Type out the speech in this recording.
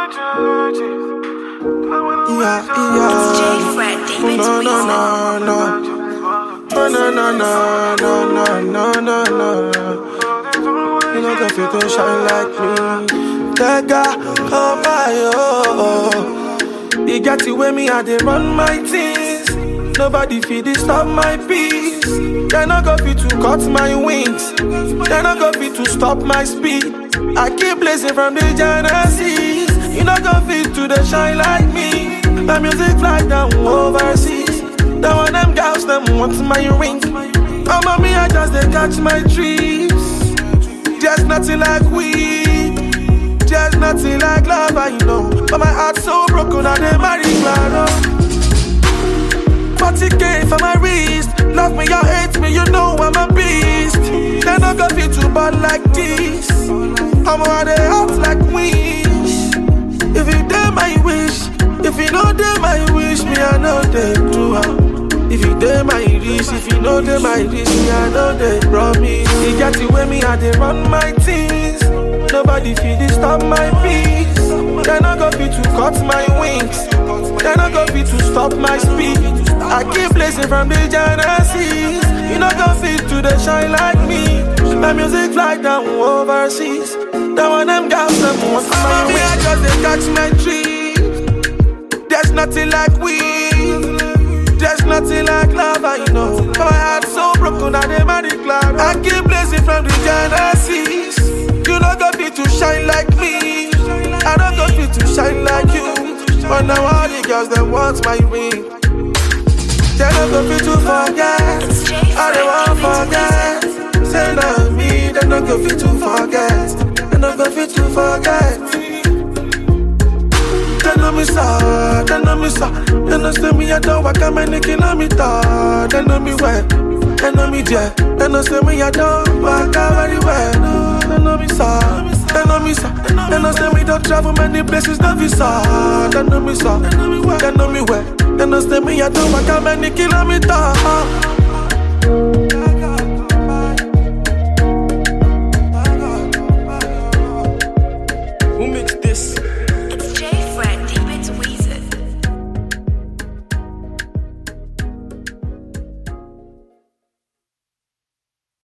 It's J Fred, David No. You know that you don't shine like me. That guy, oh my, oh. You got to wear me, I dey run my things. Nobody feed it, stop my peace. They not go fit to cut my wings. They not go fit to stop my speed. I keep blazing from the Genesis. You not go fit to the shine like me. My music fly down overseas. The one them girls, them want my ring. Oh mommy, I just they catch my trips. Just nothing like weed. Just nothing like love, I know. But my heart's so broken, I dey marry Claro. 40K for my wrist. Love me or hate me, you know I'm a beast. They not go fit to ball like this. I'm on the out like wish. If you dare my wish, if you know dare my wish, me I know they do. If you dare my wish, if you know dare my wish, me I know they promise. You got to wear me, I dey run my things. Nobody feed it, stop my peace. They not go fit to cut my wings. They not go fit to stop my speed. I keep blazing from the Genesis. You not go fit to the shine like me. My music fly down overseas. The one them girls them want my way. I just they catch my tree. There's nothing like weed. There's nothing like love, I know. My heart's so broken, I dey marry Claro. I keep blazing from the Genesis. You not go fit to shine like me. I don't go fit to shine like you. But now all the girls them want my ring. They don't go fit to forget. I don't want forget. Say now me, they don't go fit to forget. They don't go fit to forget. They know me so, they know me so. They know say me I don't walk a many kilometers. They know me well, they know me there. They know say me I don't walk a very well. They know me so, they know me so. They know say me don't travel many places, no visa. They know me so, they know me well, they know me well. They know say me I don't walk a many kilometers.